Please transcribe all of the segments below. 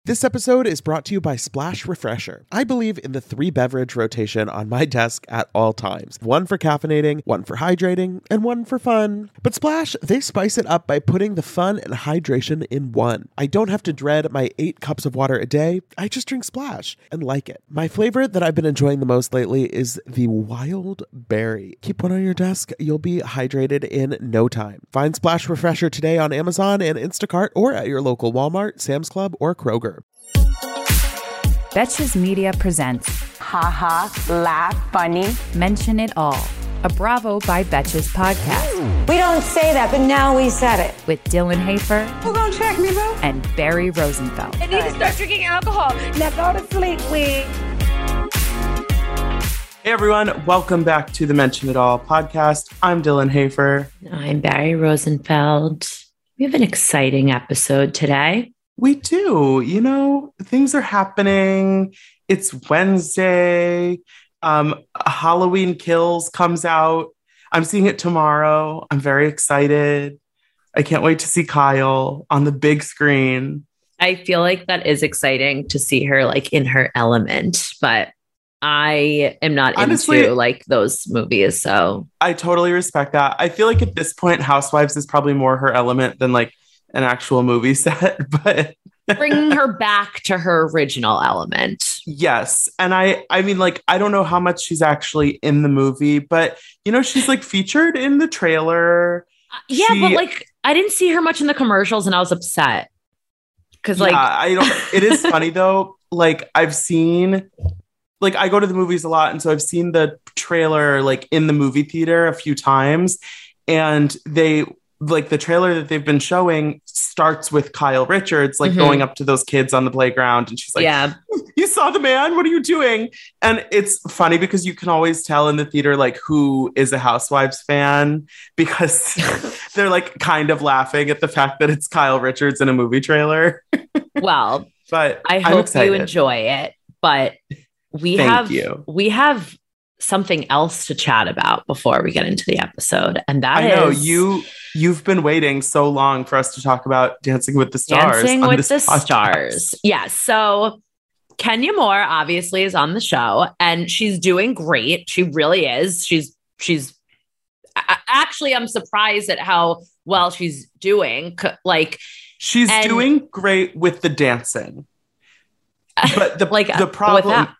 This episode is brought to you by Splash Refresher. I believe in the 3-beverage rotation on my desk at all times. One for caffeinating, one for hydrating, and one for fun. But Splash, they spice it up by putting the fun and hydration in one. I don't have to dread my 8 cups of water a day. I just drink Splash and like it. My flavor that I've been enjoying the most lately is the Wild Berry. Keep one on your desk. You'll be hydrated in no time. Find Splash Refresher today on Amazon and Instacart or at your local Walmart, Sam's Club, or Kroger. Betches Media presents Ha laugh, funny. Mention It All, a Bravo by Betches podcast. We don't say that, but now we said it. With Dylan Hafer. Who gonna check me, bro? And Barry Rosenfeld. I need to start drinking alcohol. Now go to sleep, we. Hey everyone, welcome back to the Mention It All podcast. I'm Dylan Hafer. I'm Barry Rosenfeld. We have an exciting episode today. We do. You know, things are happening. It's Wednesday. Halloween Kills comes out. I'm seeing it tomorrow. I'm very excited. I can't wait to see Kyle on the big screen. I feel like that is exciting to see her like in her element, but I am not Honestly, into like those movies. So I totally respect that. I feel like at this point, Housewives is probably more her element than like an actual movie set, but bringing her back to her original element. Yes. And I mean, like, I don't know how much she's actually in the movie, but you know, she's like featured in the trailer. But like, I didn't see her much in the commercials and I was upset. Cause like, it is funny though. Like I've seen, like I go to the movies a lot. And so I've seen the trailer like in the movie theater a few times, and like the trailer that they've been showing starts with Kyle Richards, like going up to those kids on the playground. And she's like, yeah, you saw the man, what are you doing? And it's funny because you can always tell in the theater, like who is a Housewives fan, because they're like kind of laughing at the fact that it's Kyle Richards in a movie trailer. Well, but I hope you enjoy it, but we have something else to chat about before we get into the episode. And that I know you've been waiting so long for us to talk about Dancing with the Stars. Dancing with the Stars. Yeah. So Kenya Moore obviously is on the show and she's doing great. She really is. She's actually, I'm surprised at how well she's doing. Like she's doing great with the dancing. But the problem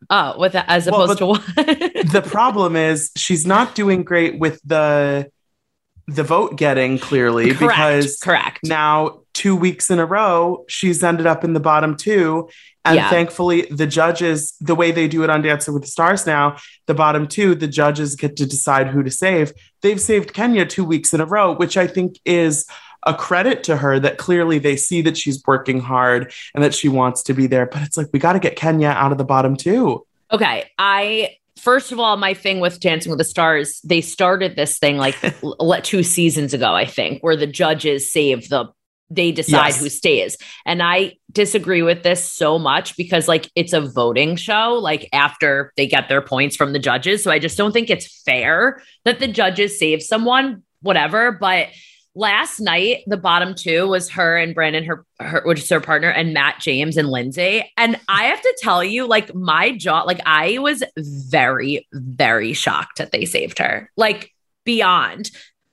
to what? The problem is she's not doing great with the vote getting, clearly. Correct. Now 2 weeks in a row she's ended up in the bottom 2, and thankfully the judges, the way they do it on Dancing with the Stars now, the bottom 2, the judges get to decide who to save. They've saved Kenya 2 weeks in a row, which I think is a credit to her, that clearly they see that she's working hard and that she wants to be there. But it's like, we got to get Kenya out of the bottom 2. Okay. First of all, my thing with Dancing with the Stars, they started this thing like 2 seasons ago, I think, where the judges they decide who stays. And I disagree with this so much because like it's a voting show, like after they get their points from the judges. So I just don't think it's fair that the judges save someone, whatever. But last night, the bottom 2 was her and Brandon, her which is her partner, and Matt James and Lindsay. And I have to tell you, like my jaw, like I was very, very shocked that they saved her, like beyond.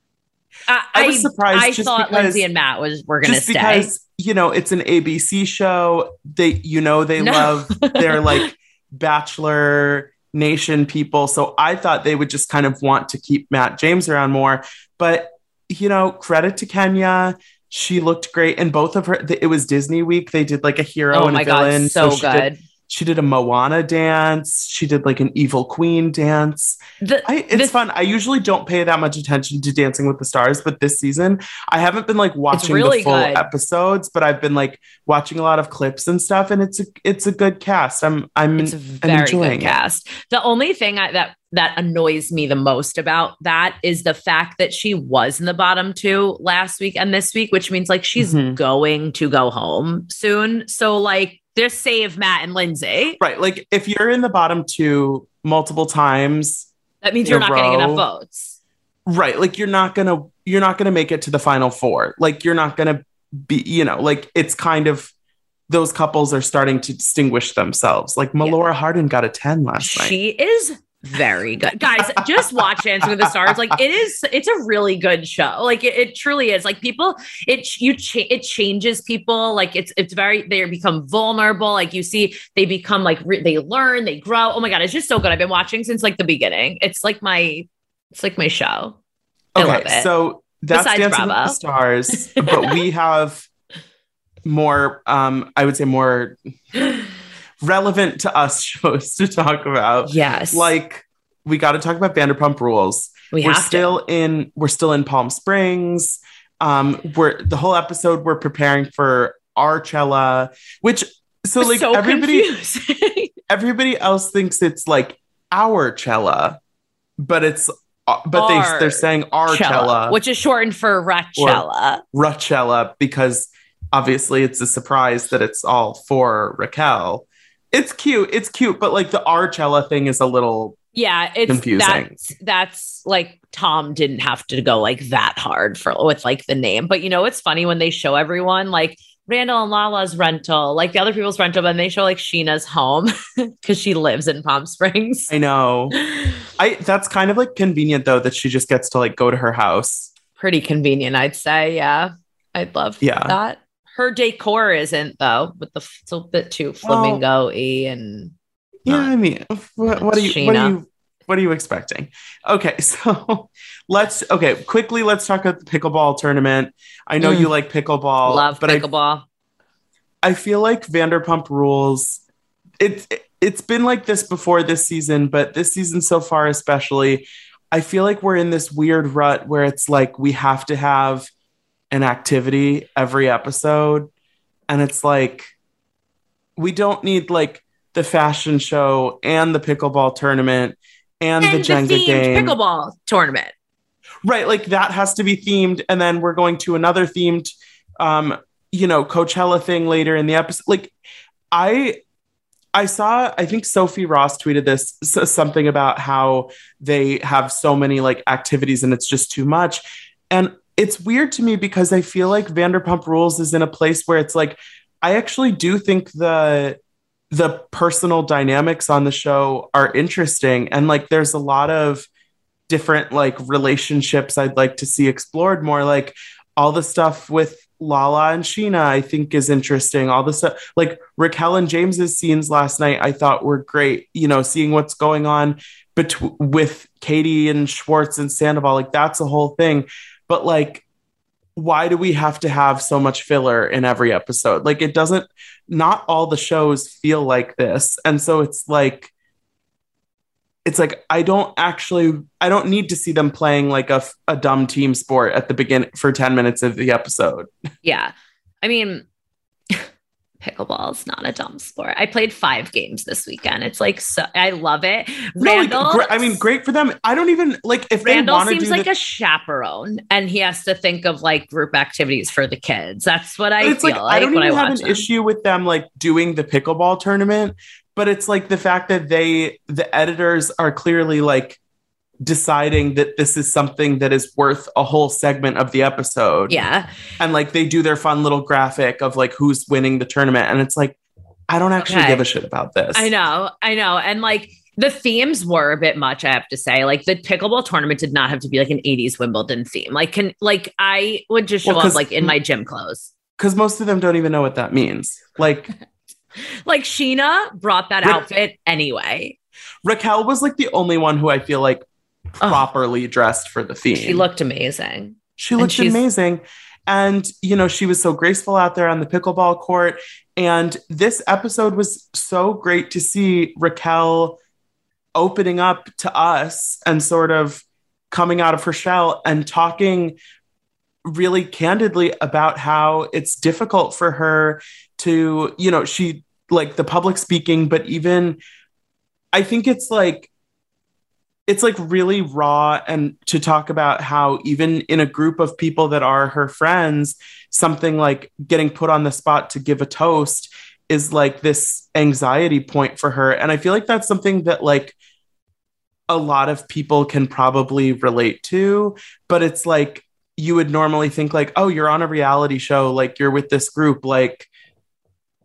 I was surprised. I thought Lindsay and Matt were going to stay. Because, you know, it's an ABC show. They love their like Bachelor Nation people. So I thought they would just kind of want to keep Matt James around more. But you know, credit to Kenya. She looked great. And both of her, it was Disney week. They did like a hero and a villain. God, so good. She did a Moana dance. She did like an evil queen dance. It's fun. I usually don't pay that much attention to Dancing with the Stars, but this season I haven't been like watching the full episodes, but I've been like watching a lot of clips and stuff. And it's a good cast. I'm it's a very enjoying good cast. The only thing that annoys me the most about that is the fact that she was in the bottom 2 last week and this week, which means like she's going to go home soon. So like, just save Matt and Lindsay. Right. Like if you're in the bottom 2 multiple times, that means you're not getting enough votes. Right. Like you're not going to make it to the final 4. Like you're not going to be, you know, like it's kind of those couples are starting to distinguish themselves. Like Melora Hardin got a 10 last night. She is very good. Guys, just watch Dancing with the Stars. Like it's a really good show. Like it truly is. Like people, it changes people. Like it's very, they become vulnerable. Like you see, they become like, they learn, they grow. Oh my God, it's just so good. I've been watching since like the beginning. It's like my show. I love it. So that's Besides Dancing Bravo. with the Stars, but we have more, I would say more relevant to us shows to talk about. Yes. Like we got to talk about Vanderpump Rules. We're still in Palm Springs. The whole episode we're preparing for Archella, which like so everybody else thinks it's like our Cella, but they're saying Archella, which is shortened for Rachella. Rachella, because obviously it's a surprise that it's all for Raquel. It's cute, but like the Archella thing is a little it's confusing. That's like Tom didn't have to go like that hard with like the name. But it's funny when they show everyone like Randall and Lala's rental, like the other people's rental, but they show like Sheena's home because she lives in Palm Springs. I know. That's kind of like convenient though that she just gets to like go to her house. Pretty convenient, I'd say. Yeah, I'd love that. Her decor isn't though, but it's a bit too flamingo-y and. Yeah, I mean, what are you expecting? Okay, so let's quickly let's talk about the pickleball tournament. I know you like pickleball. Love pickleball. I feel like Vanderpump Rules. It's been like this before this season, but this season so far especially, I feel like we're in this weird rut where it's like we have to have an activity every episode, and it's like we don't need like the fashion show and the pickleball tournament and the Jenga game. Pickleball tournament. Right. Like that has to be themed. And then we're going to another themed, Coachella thing later in the episode. Like I saw, I think Sophie Ross tweeted this, something about how they have so many like activities and it's just too much. And it's weird to me because I feel like Vanderpump Rules is in a place where it's like, I actually do think the personal dynamics on the show are interesting. And like, there's a lot of different like relationships I'd like to see explored more. Like all the stuff with Lala and Sheena, I think is interesting. All the stuff like Raquel and James's scenes last night, I thought were great. Seeing what's going on with Katie and Schwartz and Sandoval, like that's a whole thing. But like, why do we have to have so much filler in every episode? Like not all the shows feel like this. And so it's like, I don't need to see them playing like a dumb team sport at the beginning for 10 minutes of the episode. Yeah. I mean, pickleball is not a dumb sport. I played 5 games this weekend. It's like, so I love it. Randall, great for them. I don't even like if Randall seems like a chaperone and he has to think of like group activities for the kids. That's what I feel like. I don't even have an issue with them like doing the pickleball tournament, but it's like the fact that the editors are clearly like deciding that this is something that is worth a whole segment of the episode. Yeah. And like they do their fun little graphic of like who's winning the tournament. And it's like, I don't actually give a shit about this. I know. And like the themes were a bit much, I have to say. Like the pickleball tournament did not have to be like an 80s Wimbledon theme. I would just show up like in my gym clothes. Because most of them don't even know what that means. Like like Sheena brought that outfit anyway. Raquel was like the only one who I feel like properly dressed for the theme. She looked amazing. She looked amazing. And, she was so graceful out there on the pickleball court. And this episode was so great to see Raquel opening up to us and sort of coming out of her shell and talking really candidly about how it's difficult for her to, she like the public speaking, but even I think it's like really raw and to talk about how even in a group of people that are her friends, something like getting put on the spot to give a toast is like this anxiety point for her. And I feel like that's something that like a lot of people can probably relate to, but it's like, you would normally think like, oh, you're on a reality show. Like you're with this group. Like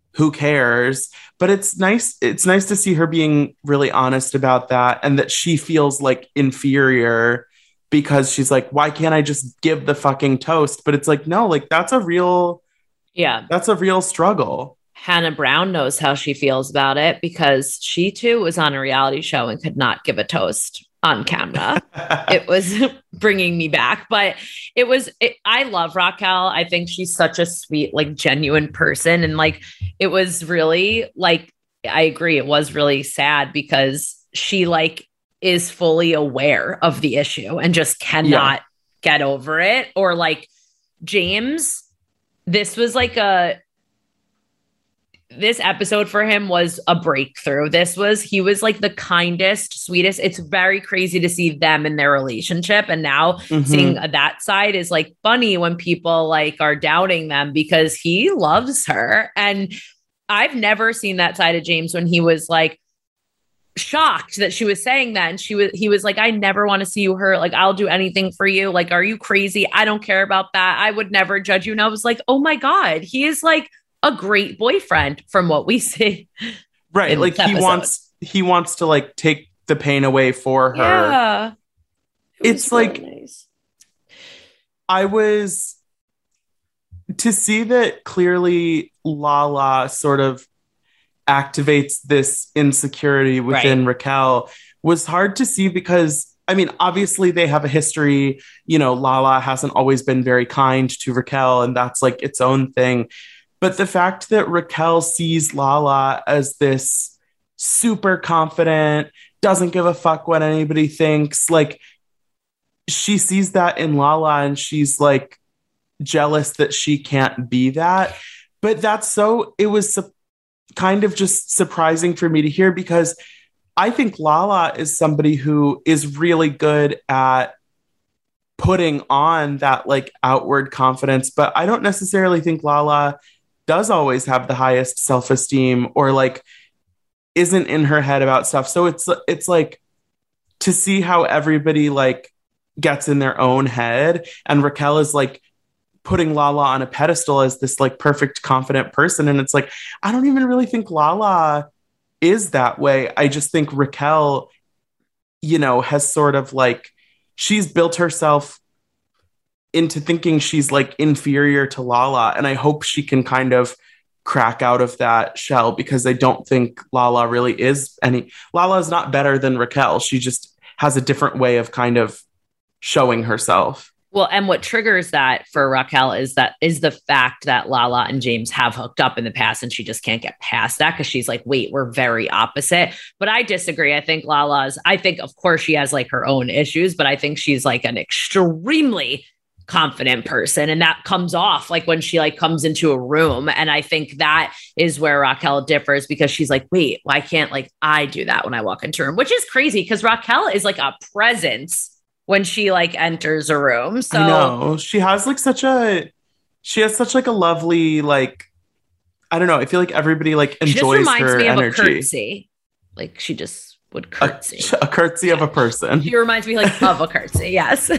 who cares? But it's nice to see her being really honest about that, and that she feels like inferior because she's like, why can't I just give the fucking toast? But it's like, no, like that's a real struggle. Hannah Brown knows how she feels about it because she too was on a reality show and could not give a toast on camera. It was bringing me back, but I love Raquel. I think she's such a sweet, like genuine person. And like, it was really like, I agree. It was really sad because she like is fully aware of the issue and just cannot get over it. Or like James, this episode for him was a breakthrough. He was like the kindest, sweetest. It's very crazy to see them in their relationship. And now seeing that side is like funny when people like are doubting them because he loves her. And I've never seen that side of James when he was like shocked that she was saying that. And he was like, I never want to see you hurt. Like, I'll do anything for you. Like, are you crazy? I don't care about that. I would never judge you. And I was like, oh my God, he is like a great boyfriend from what we see. Right. Like he wants to like take the pain away for her. Yeah. It's really like, nice. I was to see that clearly Lala sort of activates this insecurity within Raquel was hard to see because, I mean, obviously they have a history, you know, Lala hasn't always been very kind to Raquel and that's like its own thing. But the fact that Raquel sees Lala as this super confident, doesn't give a fuck what anybody thinks, like she sees that in Lala and she's like jealous that she can't be that. But it was kind of just surprising for me to hear because I think Lala is somebody who is really good at putting on that like outward confidence, but I don't necessarily think Lala does always have the highest self-esteem or like isn't in her head about stuff. So it's like to see how everybody like gets in their own head and Raquel is like putting Lala on a pedestal as this like perfect, confident person. And it's like, I don't even really think Lala is that way. I just think Raquel, you know, has sort of like, she's built herself into thinking she's like inferior to Lala. And I hope she can kind of crack out of that shell because I don't think Lala really is Lala is not better than Raquel. She just has a different way of kind of showing herself. Well, and what triggers that for Raquel is the fact that Lala and James have hooked up in the past and she just can't get past that because she's like, wait, we're very opposite. But I disagree. I think of course she has like her own issues, but I think she's like an extremely confident person. And that comes off like when she like comes into a room. And I think that is where Raquel differs because she's like, wait, why can't like I do that when I walk into a room? Which is crazy because Raquel is like a presence when she like enters a room. So I know she has such a lovely, like, I don't know. I feel like everybody like enjoys her energy. Of a curtsy. Like she just would curtsy. A curtsy of a person. She reminds me like of a curtsy. Yes.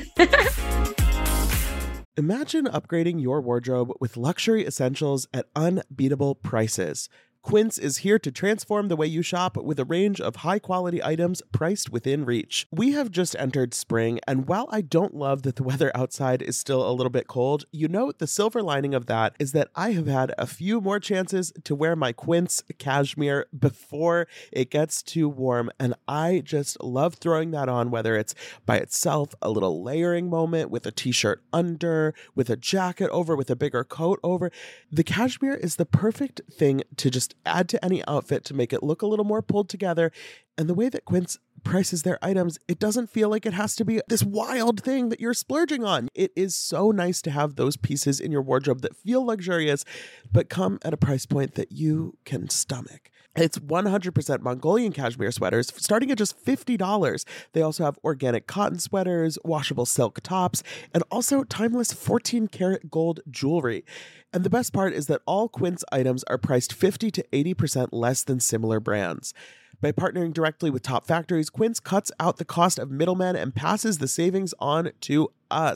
Imagine upgrading your wardrobe with luxury essentials at unbeatable prices. Quince is here to transform the way you shop with a range of high-quality items priced within reach. We have just entered spring, and while I don't love that the weather outside is still a little bit cold, you know the silver lining of that is that I have had a few more chances to wear my Quince cashmere before it gets too warm, and I just love throwing that on, whether it's by itself, a little layering moment with a t-shirt under, with a jacket over, with a bigger coat over. The cashmere is the perfect thing to just add to any outfit to make it look a little more pulled together. And the way that Quince prices their items, it doesn't feel like it has to be this wild thing that you're splurging on. It is so nice to have those pieces in your wardrobe that feel luxurious, but come at a price point that you can stomach. It's 100% Mongolian cashmere sweaters starting at just $50. They also have organic cotton sweaters, washable silk tops, and also timeless 14-karat gold jewelry. And the best part is that all Quince items are priced 50 to 80% less than similar brands. By partnering directly with top factories, Quince cuts out the cost of middlemen and passes the savings on to us.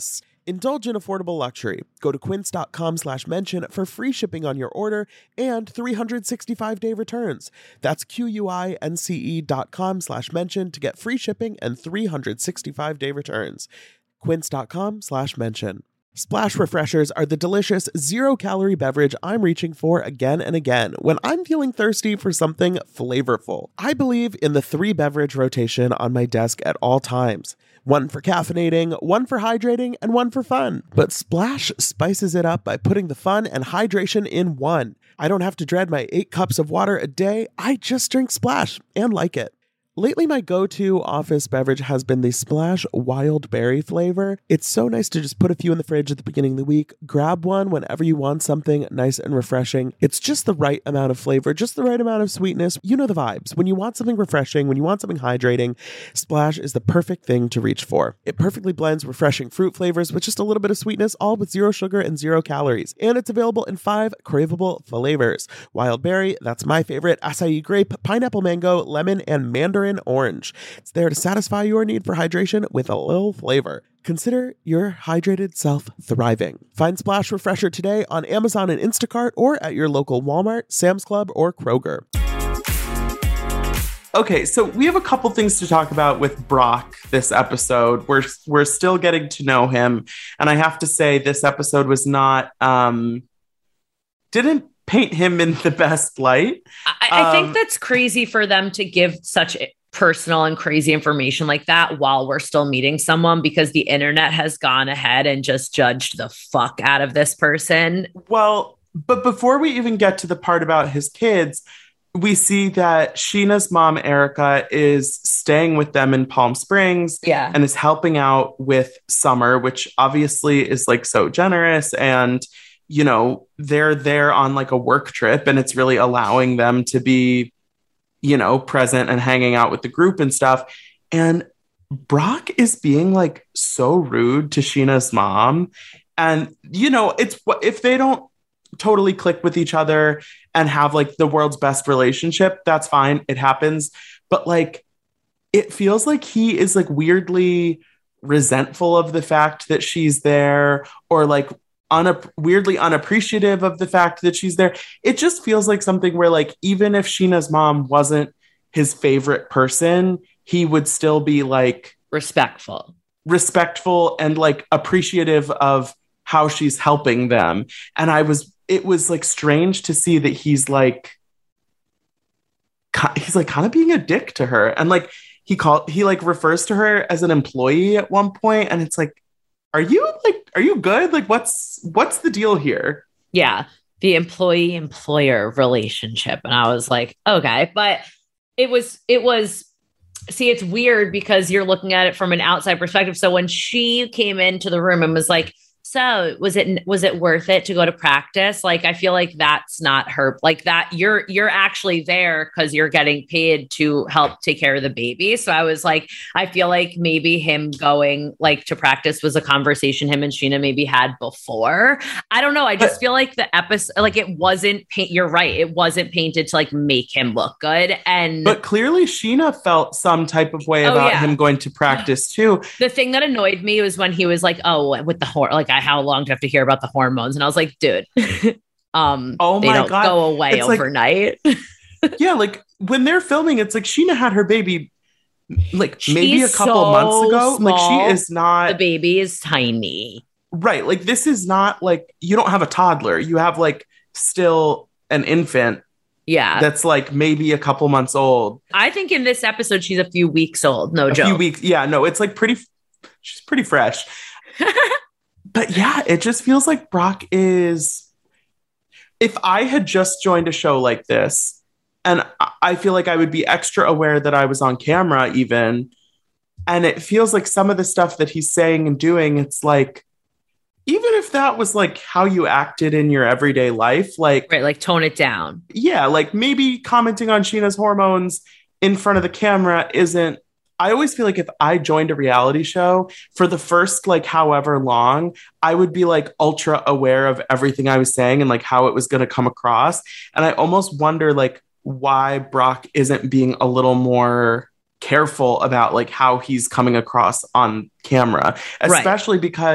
Indulge in affordable luxury. Go to quince.com/mention for free shipping on your order and 365-day returns. That's QUINCE.com/mention to get free shipping and 365-day returns. Quince.com/mention. Splash Refreshers are the delicious zero-calorie beverage I'm reaching for again and again when I'm feeling thirsty for something flavorful. I believe in the 3-beverage rotation on my desk at all times. One for caffeinating, one for hydrating, and one for fun. But Splash spices it up by putting the fun and hydration in one. I don't have to dread my 8 cups of water a day. I just drink Splash and like it. Lately, my go-to office beverage has been the Splash Wild Berry flavor. It's so nice to just put a few in the fridge at the beginning of the week, grab one whenever you want something nice and refreshing. It's just the right amount of flavor, just the right amount of sweetness. You know the vibes. When you want something refreshing, when you want something hydrating, Splash is the perfect thing to reach for. It perfectly blends refreshing fruit flavors with just a little bit of sweetness, all with 0 sugar and 0 calories. And it's available in 5 craveable flavors. Wild berry, that's my favorite, acai grape, pineapple mango, lemon, and mandarin orange. It's there to satisfy your need for hydration with a little flavor. Consider your hydrated self thriving. Find Splash Refresher today on Amazon and Instacart or at your local Walmart, Sam's Club, or Kroger. Okay, so we have a couple things to talk about with Brock this episode. We're still getting to know him, and I have to say this episode was not didn't paint him in the best light. I think that's crazy for them to give such personal and crazy information like that while we're still meeting someone, because the internet has gone ahead and just judged the fuck out of this person. Well, but before we even get to the part about his kids, we see that Sheena's mom, Erica, is staying with them in Palm Springs and is helping out with Summer, which obviously is like so generous. And, you know, they're there on like a work trip and it's really allowing them to be, you know, present and hanging out with the group and stuff. And Brock is being like so rude to Sheena's mom. And, you know, it's if they don't totally click with each other and have like the world's best relationship, that's fine. It happens. But like, it feels like he is like weirdly resentful of the fact that she's there, or like weirdly unappreciative of the fact that she's there. It just feels like something where like, even if Sheena's mom wasn't his favorite person, he would still be like respectful and like appreciative of how she's helping them. And it was like strange to see that he's like kind of being a dick to her. And like he refers to her as an employee at one point, and it's like, are you good? Like, what's the deal here? Yeah. The employee-employer relationship. And I was like, okay. But it was, see, it's weird because you're looking at it from an outside perspective. So when she came into the room and was like, so was it worth it to go to practice? Like, I feel like that's not her, like that you're actually there because you're getting paid to help take care of the baby. So I was like, I feel like maybe him going like to practice was a conversation him and Sheena maybe had before. I don't know. I just feel like the episode, like it wasn't you're right. It wasn't painted to like make him look good. But clearly Sheena felt some type of way about him going to practice too. The thing that annoyed me was when he was like, oh, with the like how long do I have to hear about the hormones? And I was like, dude, they don't go away overnight. Yeah, like when they're filming, it's like Sheena had her baby like maybe a couple months ago. Small. Like she is not. The baby is tiny. Right. Like this is not like, you don't have a toddler. You have like still an infant. Yeah. That's like maybe a couple months old. I think in this episode, she's a few weeks old. No joke. A few weeks. Yeah, no, it's like she's pretty fresh. But yeah, it just feels like Brock is, if I had just joined a show like this, and I feel like I would be extra aware that I was on camera even, and it feels like some of the stuff that he's saying and doing, it's like, even if that was like how you acted in your everyday life, like, right, like tone it down. Yeah, like maybe commenting on Sheena's hormones in front of the camera isn't. I always feel like if I joined a reality show for the first, like, however long, I would be like ultra aware of everything I was saying and like how it was going to come across. And I almost wonder like why Brock isn't being a little more careful about like how he's coming across on camera, especially because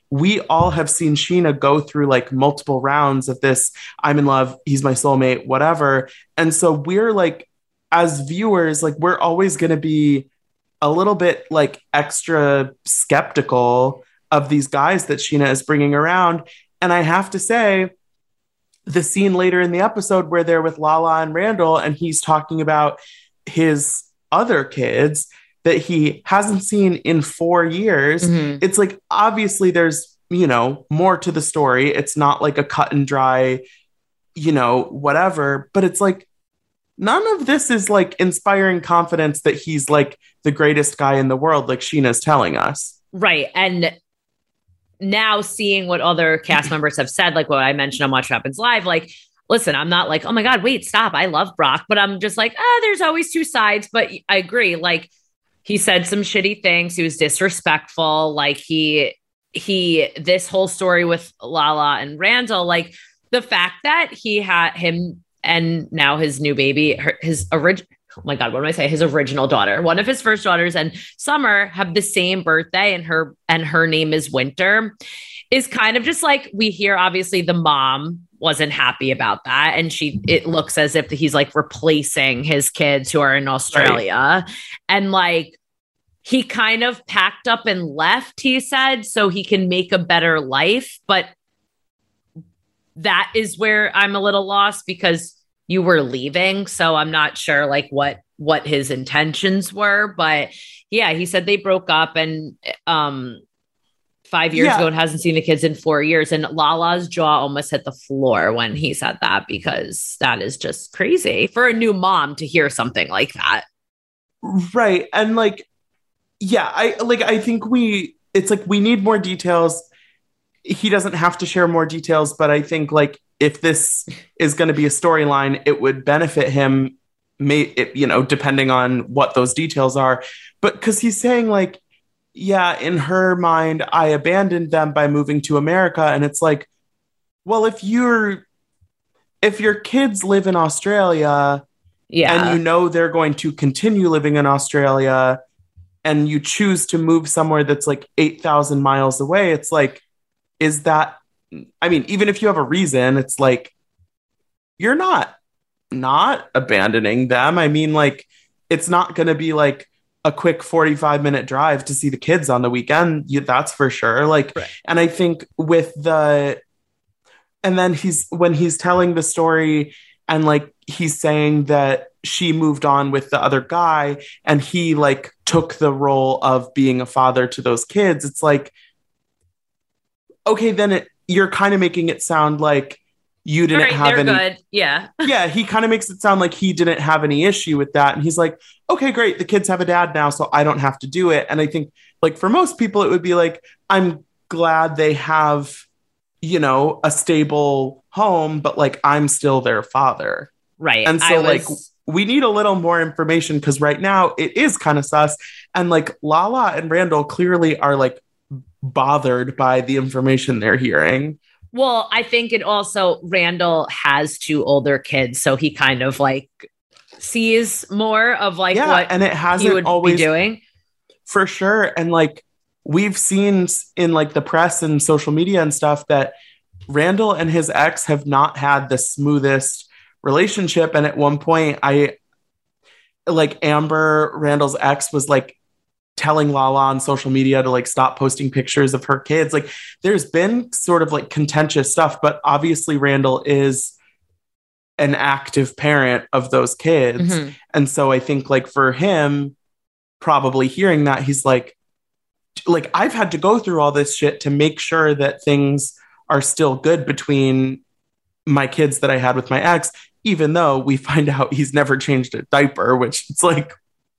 we all have seen Sheena go through like multiple rounds of this, I'm in love, he's my soulmate, whatever. And so we're like, as viewers, like we're always going to be a little bit like extra skeptical of these guys that Sheena is bringing around. And I have to say, the scene later in the episode where they're with Lala and Randall, and he's talking about his other kids that he hasn't seen in 4 years. It's like, obviously there's, you know, more to the story. It's not like a cut and dry, you know, whatever, but it's like, none of this is like inspiring confidence that he's like the greatest guy in the world, like Sheena's telling us. Right. And now seeing what other cast members have said, like what I mentioned on Watch What Happens Live, like, listen, I'm not like, oh my God, wait, stop. I love Brock, but I'm just like, there's always two sides. But I agree. Like, he said some shitty things. He was disrespectful. Like this whole story with Lala and Randall, like the fact that he had him and now his new baby, his original daughter, one of his first daughters, and Summer have the same birthday, and her name is Winter, is kind of just like, we hear obviously the mom wasn't happy about that. And it looks as if he's like replacing his kids who are in Australia. Right. And like, he kind of packed up and left, he said, so he can make a better life. But that is where I'm a little lost, because you were leaving. So I'm not sure like what his intentions were, but yeah, he said they broke up, and 5 years ago and hasn't seen the kids in 4 years. And Lala's jaw almost hit the floor when he said that, because that is just crazy for a new mom to hear something like that. Right. And like, yeah, I think it's like, we need more details. He doesn't have to share more details, but I think like, if this is going to be a storyline, it would benefit him, depending on what those details are. But because he's saying like, yeah, in her mind, I abandoned them by moving to America. And it's like, well, if your kids live in Australia, and you know they're going to continue living in Australia, and you choose to move somewhere that's like 8,000 miles away, it's like, is that, I mean, even if you have a reason, it's like, you're not abandoning them. I mean, like, it's not going to be like a quick 45-minute drive to see the kids on the weekend. That's for sure. Like, right. And I think and then when he's telling the story, and like, he's saying that she moved on with the other guy, and he like took the role of being a father to those kids. It's like, okay, then you're kind of making it sound like you didn't have any. Good. Yeah. Yeah. He kind of makes it sound like he didn't have any issue with that. And he's like, okay, great. The kids have a dad now, so I don't have to do it. And I think like for most people, it would be like, I'm glad they have, a stable home, but like, I'm still their father. Right. And so we need a little more information, because right now it is kind of sus. And like Lala and Randall clearly are like bothered by the information they're hearing. Well, I think it also, Randall has 2 older kids, so he kind of like sees more of like what and it hasn't he would always be doing. For sure. And like, we've seen in like the press and social media and stuff that Randall and his ex have not had the smoothest relationship. And at one point, Amber, Randall's ex, was like telling Lala on social media to like stop posting pictures of her kids. Like, there's been sort of like contentious stuff, but obviously Randall is an active parent of those kids. Mm-hmm. And so I think like for him, probably hearing that, he's like, I've had to go through all this shit to make sure that things are still good between my kids that I had with my ex, even though we find out he's never changed a diaper, which it's like,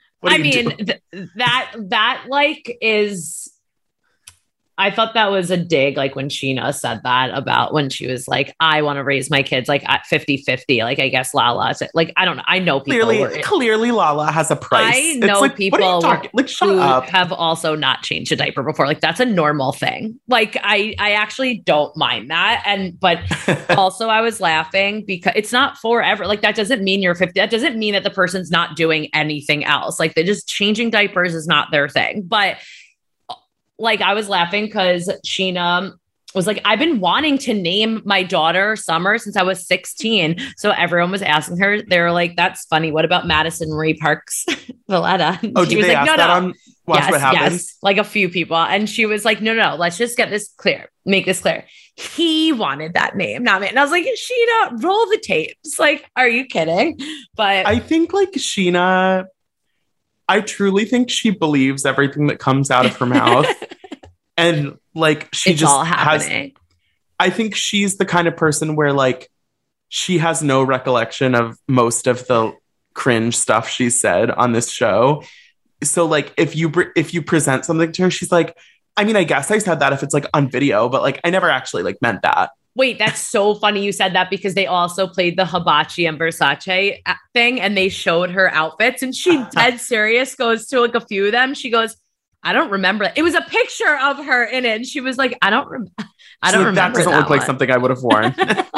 that like is, I thought that was a dig, like when Sheena said that about when she was like, I want to raise my kids like at 50-50. Like, I guess Lala said, like, I don't know. I know people clearly Lala has a price. I know like, people shut up. Have also not changed a diaper before. Like, that's a normal thing. Like, I actually don't mind that. But also I was laughing because it's not forever. Like, that doesn't mean you're 50. That doesn't mean that the person's not doing anything else. Like, they're just changing diapers is not their thing. But like, I was laughing because Sheena was like, I've been wanting to name my daughter Summer since I was 16. So everyone was asking her, they were like, that's funny. What about Madison Marie Parks Valletta? Oh, did they ask that on Watch What Happens? Yes, like a few people. And she was like, no, let's just get this clear. Make this clear. He wanted that name, not me. And I was like, Sheena, roll the tapes. Like, are you kidding? But I think like Sheena, I truly think she believes everything that comes out of her mouth. And like, she it's just all happening. I think she's the kind of person where like, she has no recollection of most of the cringe stuff she said on this show. So like, if you present something to her, she's like, I mean, I guess I said that if it's like on video, but like, I never actually like meant that. Wait, that's so funny you said that because they also played the Hibachi and Versace thing and they showed her outfits and she dead serious goes to like a few of them. She goes, I don't remember. It was a picture of her in it. And she was like, I don't remember. That doesn't look like something I would have worn.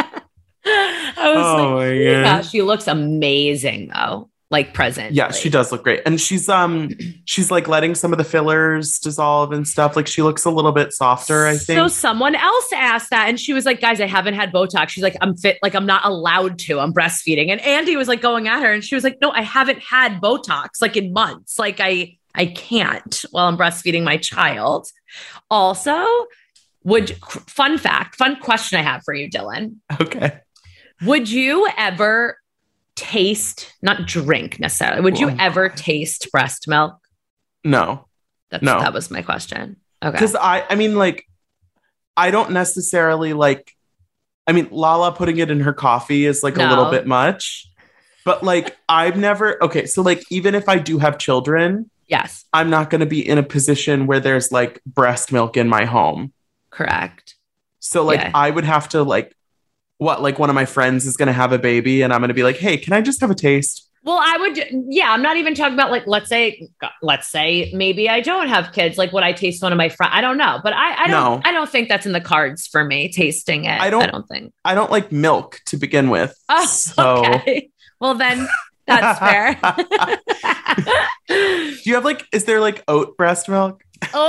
I was like, yeah, she looks amazing though. Like present. Yeah, she does look great. And she's like letting some of the fillers dissolve and stuff. Like she looks a little bit softer, I think. So someone else asked that and she was like, guys, I haven't had Botox. She's like, I'm fit. Like I'm not allowed to. I'm breastfeeding. And Andy was like going at her and she was like, no, I haven't had Botox like in months. Like I can't while I'm breastfeeding my child. Also, fun question I have for you, Dylan. Okay. Would you ever taste, not drink necessarily, would you ever taste breast milk? No. That was my question. Okay. Because I mean, like, I don't necessarily like, I mean, Lala putting it in her coffee is like a little bit much. But like, I've never, okay, so like, even if I do have children, yes, I'm not going to be in a position where there's like breast milk in my home. Correct. So like, I would have to like, like one of my friends is going to have a baby and I'm going to be like, hey, can I just have a taste? Well, I would, I'm not even talking about like, let's say maybe I don't have kids. Like would I taste one of my friends? I don't know, but I don't think that's in the cards for me tasting it. I don't think. I don't like milk to begin with. Oh, so. Okay. Well then that's fair. Do you have like, is there like oat breast milk?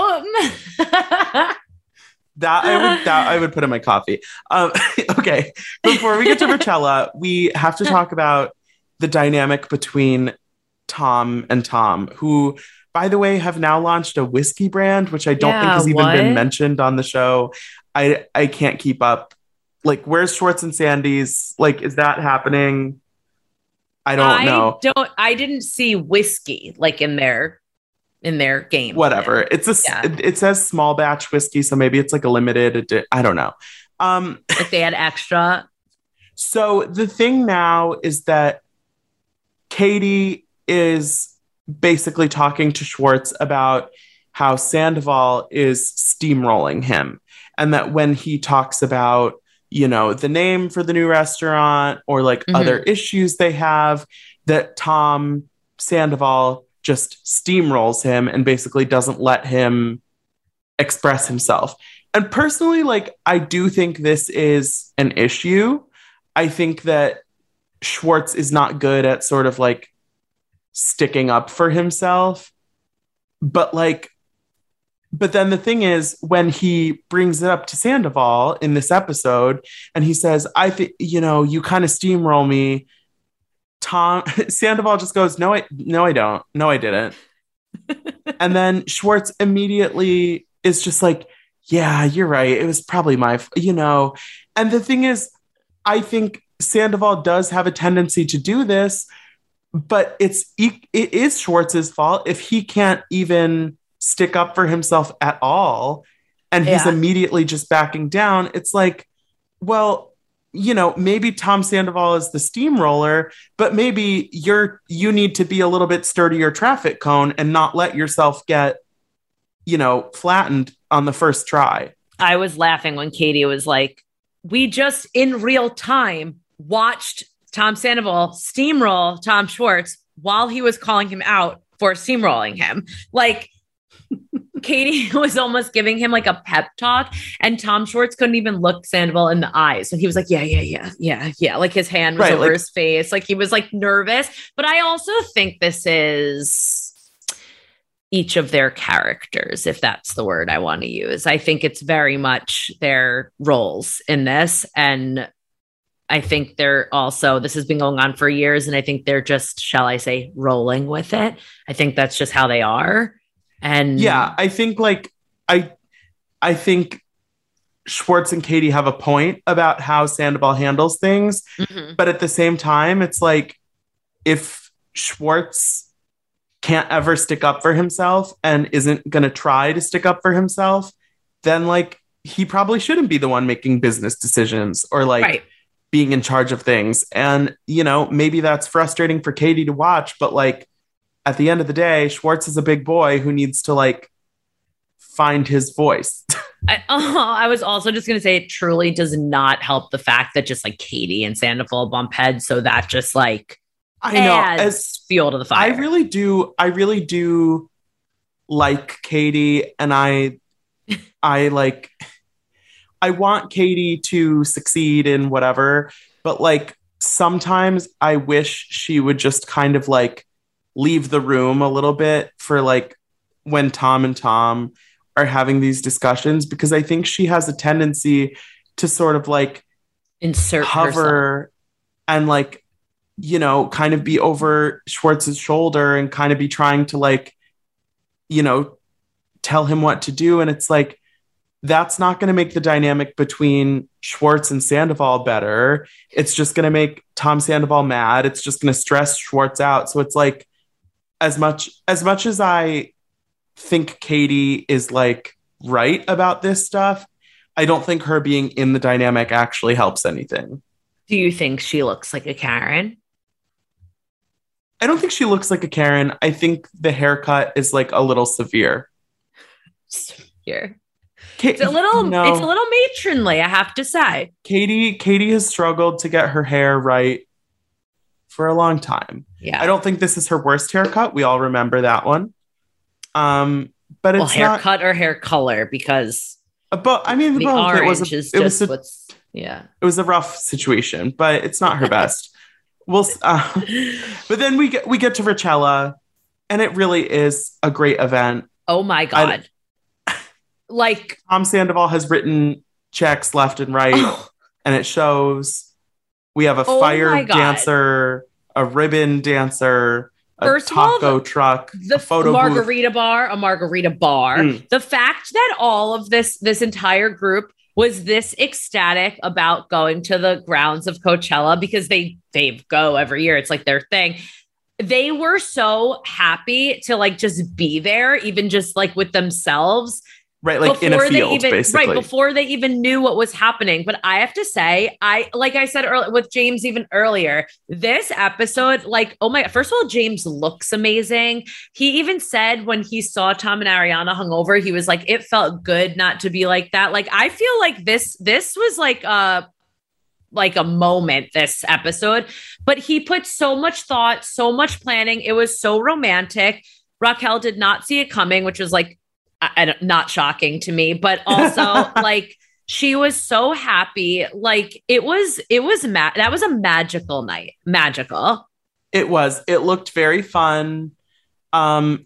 That I would put in my coffee. Okay. Before we get to Bertella, we have to talk about the dynamic between Tom and Tom, who, by the way, have now launched a whiskey brand, which I don't think has even been mentioned on the show. I can't keep up. Like, where's Schwartz and Sandy's? Like, is that happening? I don't know. I didn't see whiskey like in their game. Whatever. It says small batch whiskey, so maybe it's like a limited. I don't know. If they had extra. So the thing now is that Katie is basically talking to Schwartz about how Sandoval is steamrolling him, and that when he talks about, you know, the name for the new restaurant or like other issues they have, that Tom Sandoval just steamrolls him and basically doesn't let him express himself. And personally, like, I do think this is an issue. I think that Schwartz is not good at sort of like sticking up for himself. But then the thing is, when he brings it up to Sandoval in this episode and he says, I think, you know, you kind of steamroll me, Sandoval just goes, no, I don't. No, I didn't. And then Schwartz immediately is just like, yeah, you're right. It was probably you know. And the thing is, I think Sandoval does have a tendency to do this, but it is Schwartz's fault if he can't even stick up for himself at all. And he's immediately just backing down. It's like, well, you know, maybe Tom Sandoval is the steamroller, but maybe you need to be a little bit sturdier traffic cone and not let yourself get, you know, flattened on the first try. I was laughing when Katie was like, we just in real time watched Tom Sandoval steamroll Tom Schwartz while he was calling him out for steamrolling him. Like, Katie was almost giving him like a pep talk, and Tom Schwartz couldn't even look Sandoval in the eyes. So he was like, yeah. Like his hand was over his face. Like he was like nervous. But I also think this is, each of their characters, if that's the word I want to use. I think it's very much their roles in this. And I think they're also, this has been going on for years, and I think they're just, shall I say, rolling with it. I think that's just how they are. And yeah, I think like, I think Schwartz and Katie have a point about how Sandoval handles things. Mhm. But at the same time, it's like, if Schwartz can't ever stick up for himself and isn't going to try to stick up for himself, then like he probably shouldn't be the one making business decisions or like Right. being in charge of things. And, you know, maybe that's frustrating for Katie to watch, but like at the end of the day, Schwartz is a big boy who needs to like find his voice. I was also just going to say, it truly does not help the fact that just like Katie and Sandoval bump heads. So that just like I know, adds fuel to the fire. I really do like Katie, and I want Katie to succeed in whatever, but like sometimes I wish she would just kind of like leave the room a little bit for like when Tom and Tom are having these discussions, because I think she has a tendency to sort of like insert hover herself. and like, you know, kind of be over Schwartz's shoulder and kind of be trying to like, you know, tell him what to do. And it's like, that's not going to make the dynamic between Schwartz and Sandoval better. It's just going to make Tom Sandoval mad. It's just going to stress Schwartz out. So it's like, as much as I think Katie is like right about this stuff, I don't think her being in the dynamic actually helps anything. Do you think she looks like a Karen? I don't think she looks like a Karen. I think the haircut is like a little severe. Here. It's a little matronly, I have to say. Katie has struggled to get her hair right for a long time. Yeah. I don't think this is her worst haircut. We all remember that one. But it's haircut or hair color, because but I mean, the both. orange It was a rough situation, but it's not her best. But then we get to Rachella, and it really is a great event. Oh my God. Like Tom Sandoval has written checks left and right, and it shows. We have a fire dancer, a ribbon dancer, a taco truck, the a photo margarita bar, a margarita bar. The fact that all of this entire group was this ecstatic about going to the grounds of Coachella, because they go every year. It's like their thing. They were so happy to like just be there, even just like with themselves. Right, like in a field, basically. Right, before they even knew what was happening. But I have to say, like I said earlier with James even earlier, this episode, like, oh my, first of all, James looks amazing. He even said when he saw Tom and Ariana hungover, he was like, it felt good not to be like that. Like, I feel like this was like a moment, this episode. But he put so much thought, so much planning. It was so romantic. Raquel did not see it coming, which was like, not shocking to me, but also like she was so happy. Like that was a magical night. Magical. It was. It looked very fun. I'm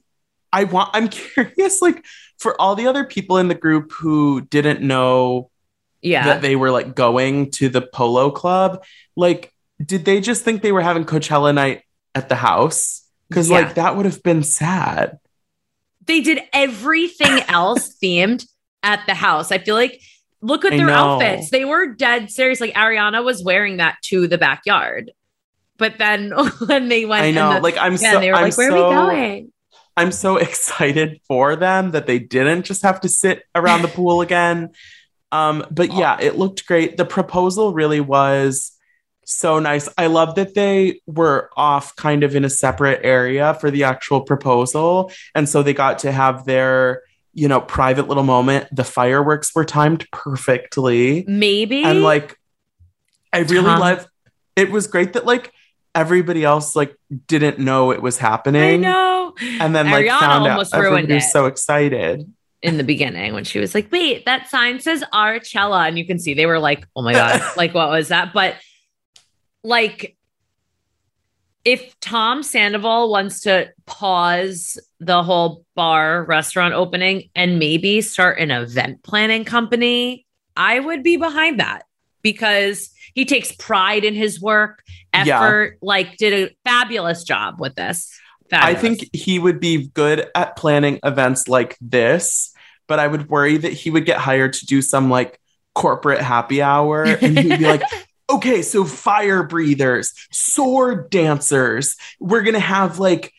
curious, like for all the other people in the group who didn't know that they were like going to the polo club, like did they just think they were having Coachella night at the house? Because like that would have been sad. They did everything else themed at the house. I feel like, look at their outfits. They were dead serious. Like Ariana was wearing that to the backyard. But then when they went, they were like, where are we going? I'm so excited for them that they didn't just have to sit around the pool again. But yeah, it looked great. The proposal really was so nice. I love that they were off kind of in a separate area for the actual proposal. And so they got to have their, you know, private little moment. The fireworks were timed perfectly. Maybe. And like, I really love, it was great that like everybody else like didn't know it was happening. I know. And then like Ariana found almost out, ruined everybody was it. so excited. In the beginning when she was like, wait, that sign says Archella. And you can see they were like, oh my God, like what was that? But like, if Tom Sandoval wants to pause the whole bar restaurant opening and maybe start an event planning company, I would be behind that because he takes pride in his work, effort, did a fabulous job with this. Fabulous. I think he would be good at planning events like this, but I would worry that he would get hired to do some like corporate happy hour and he'd be like, okay, so fire breathers, sword dancers. We're going to have like,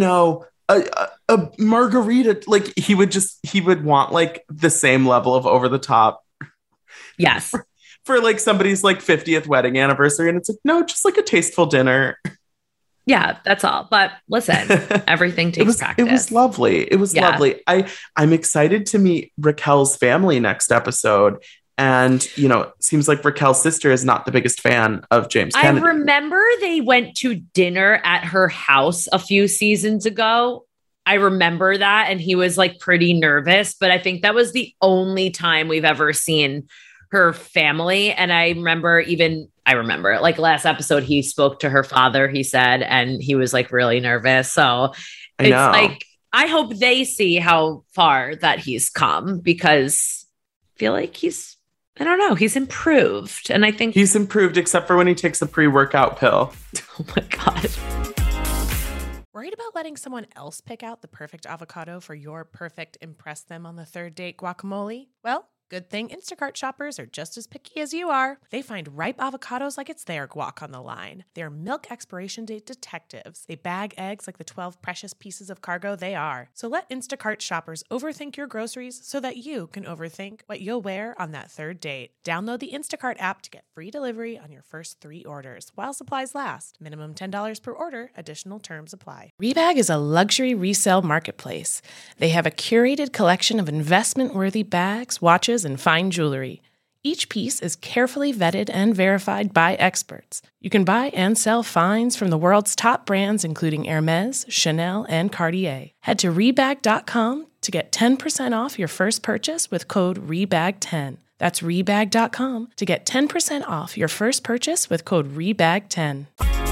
a margarita. Like he would want like the same level of over the top. Yes. For like somebody's like 50th wedding anniversary. And it's like, no, just like a tasteful dinner. Yeah, that's all. But listen, everything takes practice. It was lovely. It was lovely. I'm excited to meet Raquel's family next episode. And, seems like Raquel's sister is not the biggest fan of James Kennedy. I remember they went to dinner at her house a few seasons ago. I remember that. And he was like pretty nervous. But I think that was the only time we've ever seen her family. And I remember like last episode, he spoke to her father, he said, and he was like really nervous. So it's like, I hope they see how far that he's come because I feel like he's improved. And I think he's improved, except for when he takes a pre-workout pill. Oh my God. Worried about letting someone else pick out the perfect avocado for your perfect impress them on the third date guacamole? Well, good thing Instacart shoppers are just as picky as you are. They find ripe avocados like it's their guac on the line. They're milk expiration date detectives. They bag eggs like the 12 precious pieces of cargo they are. So let Instacart shoppers overthink your groceries so that you can overthink what you'll wear on that third date. Download the Instacart app to get free delivery on your first 3 orders while supplies last. Minimum $10 per order. Additional terms apply. Rebag is a luxury resale marketplace. They have a curated collection of investment-worthy bags, watches, and fine jewelry. Each piece is carefully vetted and verified by experts. You can buy and sell finds from the world's top brands including Hermes, Chanel, and Cartier. Head to Rebag.com to get 10% off your first purchase with code REBAG10. That's Rebag.com to get 10% off your first purchase with code REBAG10.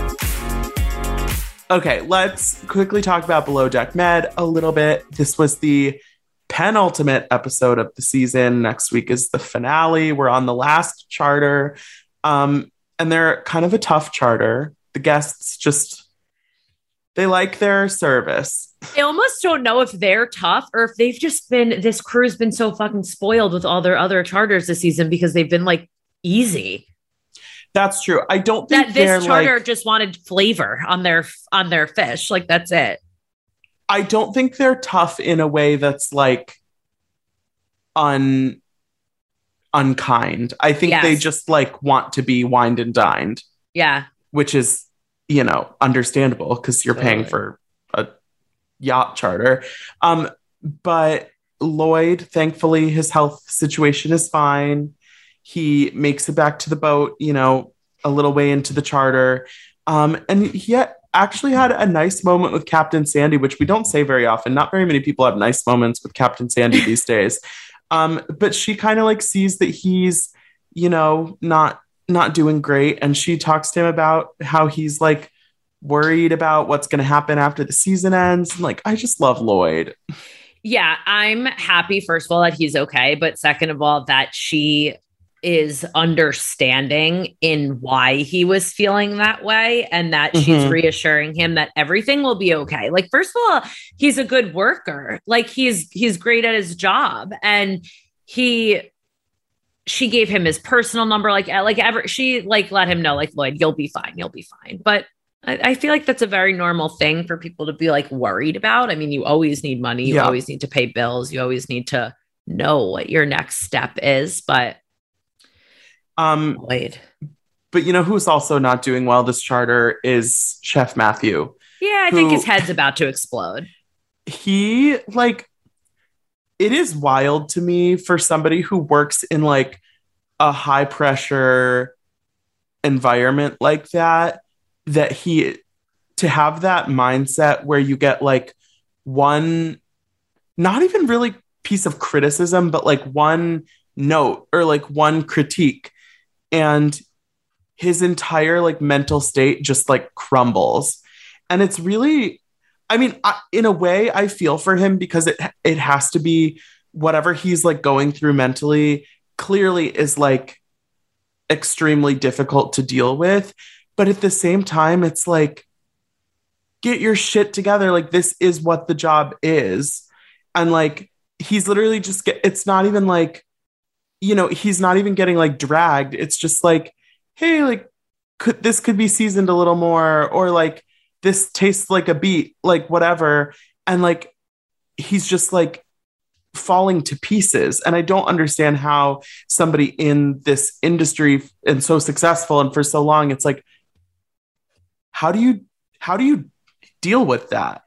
Okay, let's quickly talk about Below Deck Med a little bit. This was the penultimate episode of the season. Next week is the finale. We're on the last charter. And they're kind of a tough charter. The guests they like their service. I almost don't know if they're tough or if they've just been, this crew's been so fucking spoiled with all their other charters this season because they've been like easy. That's true. I don't think that this charter just wanted flavor on their fish. Like that's it. I don't think they're tough in a way that's like unkind. I think they just like want to be wined and dined. Yeah. Which is, understandable because you're paying for a yacht charter. But Lloyd, thankfully, his health situation is fine. He makes it back to the boat, a little way into the charter. And he actually had a nice moment with Captain Sandy, which we don't say very often. Not very many people have nice moments with Captain Sandy these days. But she kind of like sees that he's, not doing great. And she talks to him about how he's like worried about what's going to happen after the season ends. And like, I just love Lloyd. Yeah, I'm happy, first of all, that he's okay. But second of all, that she is understanding in why he was feeling that way and that she's reassuring him that everything will be okay. Like, first of all, he's a good worker. Like he's great at his job. And she gave him his personal number. She let him know, like, Lloyd, you'll be fine. You'll be fine. But I feel like that's a very normal thing for people to be like worried about. I mean, you always need money. You always need to pay bills. You always need to know what your next step is. But Lloyd. But who's also not doing well this charter is Chef Matthew. Yeah, I think his head's about to explode. He it is wild to me for somebody who works in like a high pressure environment like that to have that mindset where you get like one, not even really piece of criticism, but like one note or like one critique, and his entire like mental state just like crumbles. And it's really, I mean, in a way, I feel for him because it has to be whatever he's like going through mentally clearly is like extremely difficult to deal with. But at the same time, it's like, get your shit together. Like, this is what the job is. And like, he's literally just it's not even like, you know, he's not even getting like dragged. It's just like, hey, like, this could be seasoned a little more, or like, this tastes like a beet, like whatever. And like, he's just like falling to pieces. And I don't understand how somebody in this industry and so successful and for so long, it's like, how do you deal with that?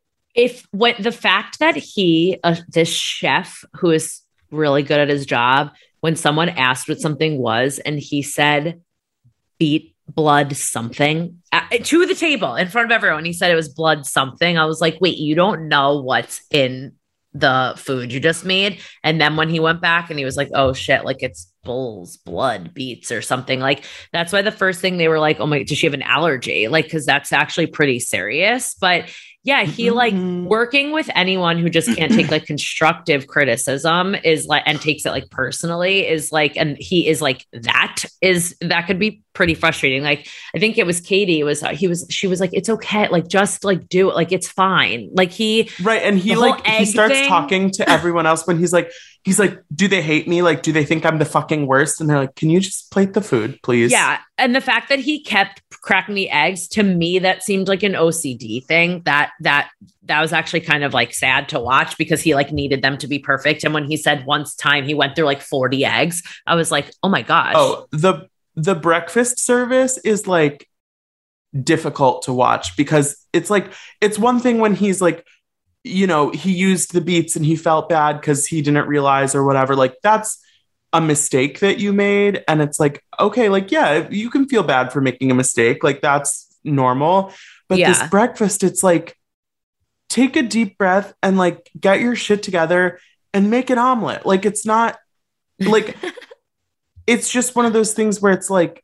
The fact that this chef who is really good at his job, when someone asked what something was and he said beet blood something to the table in front of everyone, he said it was blood something. I was like, wait, you don't know what's in the food you just made? And then when he went back and he was like, oh shit, like it's bull's blood beets or something, like that's why the first thing they were like, oh my, does she have an allergy? Like, because that's actually pretty serious. But yeah, he like working with anyone who just can't take like constructive criticism is like, and takes it like personally is like, and he is like, that could be pretty frustrating. Like, I think it was Katie, she was like, it's okay. Like, just like do it. Like, it's fine. Like right. And he starts talking to everyone else when he's like, do they hate me? Like, do they think I'm the fucking worst? And they're like, can you just plate the food, please? Yeah. And the fact that he kept cracking the eggs, to me, that seemed like an OCD thing. That was actually kind of like sad to watch because he like needed them to be perfect. And when he said once time he went through like 40 eggs, I was like, oh my gosh. Oh, the breakfast service is like difficult to watch because it's like, it's one thing when he's like, you know, he used the beets and he felt bad because he didn't realize or whatever. Like, that's a mistake that you made. And it's like, okay, like, yeah, you can feel bad for making a mistake. Like, that's normal. But this breakfast, it's like, take a deep breath and like get your shit together and make an omelet. Like, it's not like, it's just one of those things where it's like,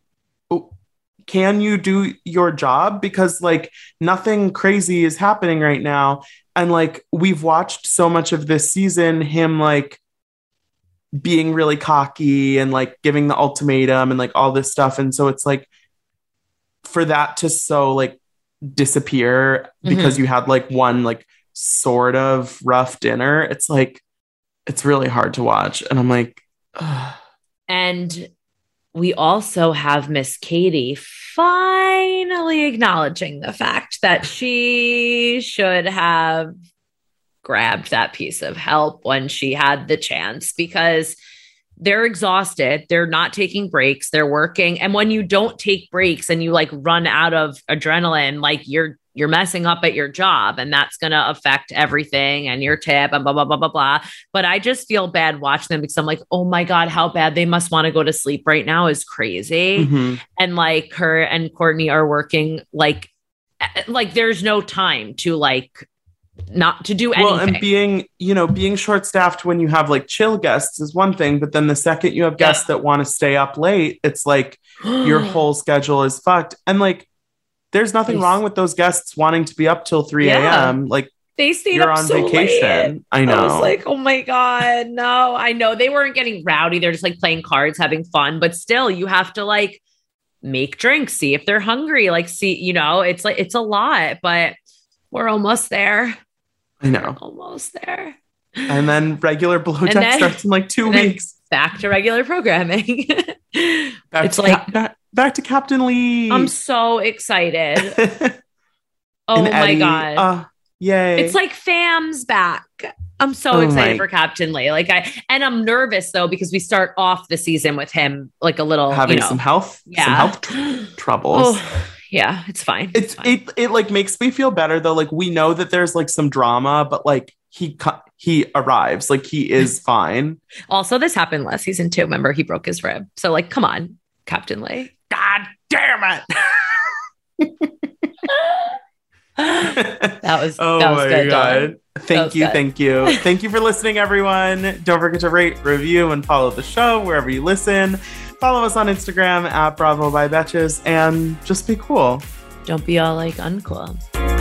can you do your job? Because like nothing crazy is happening right now. And like, we've watched so much of this season, him like being really cocky and like giving the ultimatum and like all this stuff. And so it's like, for that to so like disappear because you had like one like sort of rough dinner, it's like, it's really hard to watch. And I'm like, ugh. And we also have Miss Katie finally acknowledging the fact that she should have grabbed that piece of help when she had the chance, because they're exhausted. They're not taking breaks. They're working. And when you don't take breaks and you like run out of adrenaline, like you're messing up at your job, and that's going to affect everything and your tip and blah, blah, blah, blah, blah. But I just feel bad watching them because I'm like, oh my God, how bad they must want to go to sleep right now is crazy. And like her and Courtney are working like there's no time to like not to do anything. Well, and being short-staffed when you have like chill guests is one thing, but then the second you have guests that want to stay up late, it's like your whole schedule is fucked. And like, there's nothing wrong with those guests wanting to be up till 3 a.m. Like, they stayed you're up on so vacation. Late. I know. I was like, oh my God, no. I know they weren't getting rowdy. They're just like playing cards, having fun. But still, you have to like make drinks, see if they're hungry. Like, see, you know, it's like, it's a lot, but we're almost there. I know. We're almost there. And then regular Below Deck starts in like 2 weeks. Back to regular programming. Back to Captain Lee. I'm so excited. Oh my God. Yay. It's like Fam's back. I'm so excited for Captain Lee. And I'm nervous though, because we start off the season with him like a little having some health troubles. Oh, yeah, it's fine. It like makes me feel better though. Like, we know that there's like some drama, but like he arrives, like he is fine. Also, this happened last season too. Remember, he broke his rib. So like, come on, Captain Lee. God damn it. That was good. God. Thank you. Thank you for listening, everyone. Don't forget to rate, review, and follow the show wherever you listen. Follow us on Instagram at Bravo by Betches, and just be cool. Don't be all like uncool.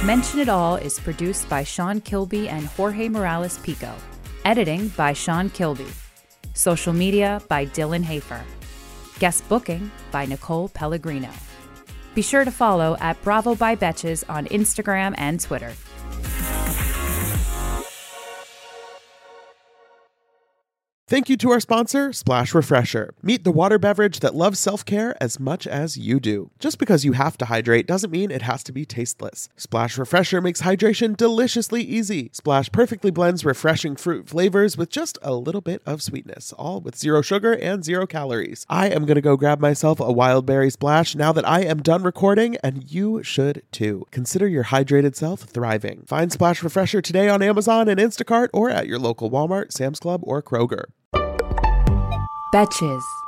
Mention It All is produced by Sean Kilby and Jorge Morales Pico. Editing by Sean Kilby. Social media by Dylan Hafer. Guest booking by Nicole Pellegrino. Be sure to follow at Bravo by Betches on Instagram and Twitter. Thank you to our sponsor, Splash Refresher. Meet the water beverage that loves self-care as much as you do. Just because you have to hydrate doesn't mean it has to be tasteless. Splash Refresher makes hydration deliciously easy. Splash perfectly blends refreshing fruit flavors with just a little bit of sweetness, all with 0 sugar and 0 calories. I am going to go grab myself a wild berry splash now that I am done recording, and you should too. Consider your hydrated self thriving. Find Splash Refresher today on Amazon and Instacart or at your local Walmart, Sam's Club, or Kroger. Betches.